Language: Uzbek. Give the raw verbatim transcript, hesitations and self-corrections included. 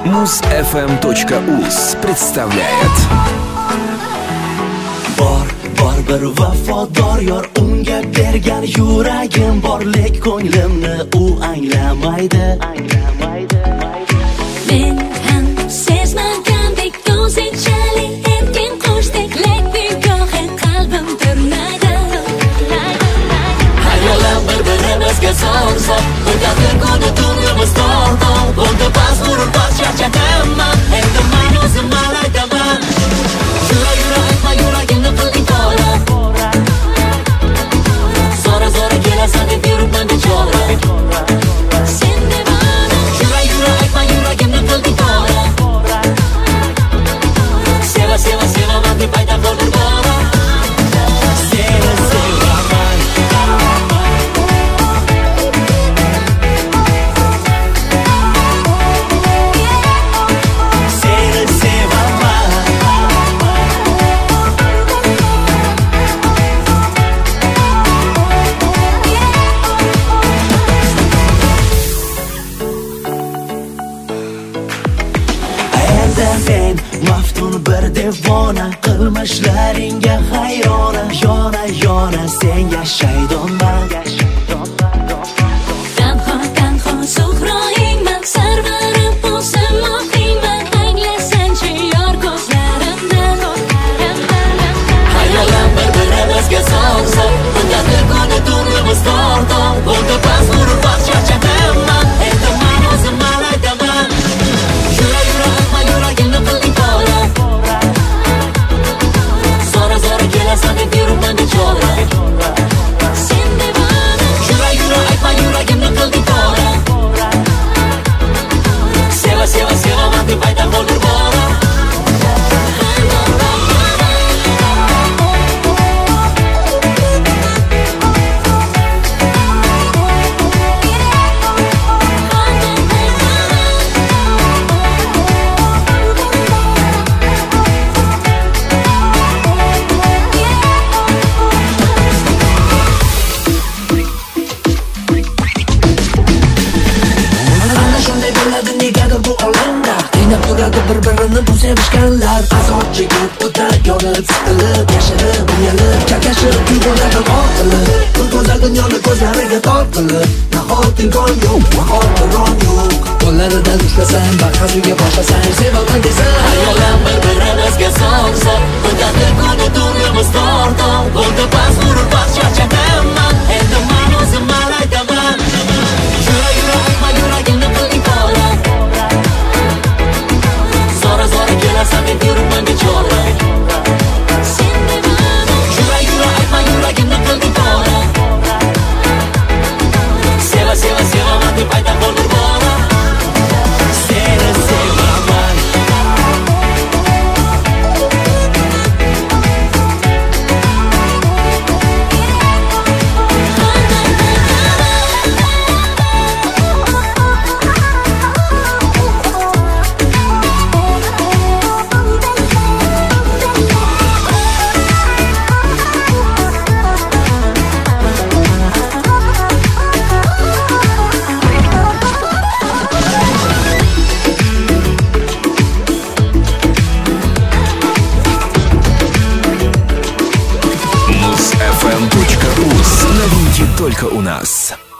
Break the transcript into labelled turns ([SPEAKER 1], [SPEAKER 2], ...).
[SPEAKER 1] Muz-fm.uz представляет.
[SPEAKER 2] Bor, bor bir vafodor yor, unga bergan yuragim bor, lek ko'nglimni u anglamaydi.
[SPEAKER 3] Men ham sezmagandek o'zingchalik erkin qo'shdek, lek nigohi qalbim turmaydi.
[SPEAKER 2] Hayollar bir-birimizga so'rsa, o'tadi kuni tunimiz tortov, bo'ldi bas urib bas charchadimman, endi men o'zim aytaman. Yura yura aytma yuragimni qilding pora, zora zora kelasan deb yuribman bechora.
[SPEAKER 3] Sen devona,
[SPEAKER 2] Yura yura aytma yuragimni qilding pora, seva seva sevaman deb ayta qoldir bora. Seni sevaman, seni sevaman. Endi men maftun bir devona, qilmishlaringga hayrona, yona yona senga shaydonman.
[SPEAKER 3] tanho tanho suhroyingman, sarvarim o'zim mohingman, anglasanchi yor ko'zlarimdan.
[SPEAKER 2] Hayollar bir-birimizga so'rsa, o'tadi kuni tunimiz tortov, bo'ldi bas urib bas charchadimman, endi men o'zim aytaman. Yura yura aytma yuragimni qilding pora, zora zora kelasan deb yuribman bechora.
[SPEAKER 3] Sen devona,
[SPEAKER 2] Yura yura aytma yuragimni qilding pora, seva seva sevaman deb ayta qoldir bora.
[SPEAKER 4] Ana shunday bo'ladi negadir bu olamda, qiynab turadi bir-birini bu sevishganlar. Azob chekib o'tar, yorib, siqilib, yashirib, uyalib, chakashib, tuyg'ularga ortilib, bir go'zal dunyoni ko'zlariga tortilib, nahot imkon yo'q, nahot ron yo'q. Qo'llaridan ushlasang, barham uyga boshlasang, sevaman desang.
[SPEAKER 2] Hayollar bir-birimizga so'rsa, o'tadi kuni tunimiz tortov, bo'ldi bas urib bas charchadimman, endi men o'zim aytaman. Yura yura aytma yuragimni qilding pora, zora zora kelasan deb yuribman bechora.
[SPEAKER 3] sen devona,
[SPEAKER 2] Yura yura aytma yuragimni qilding pora, seva seva sevaman deb ayta qoldir bora. Seni sevaman.
[SPEAKER 1] Muz-fm.uz. Новинки только у нас.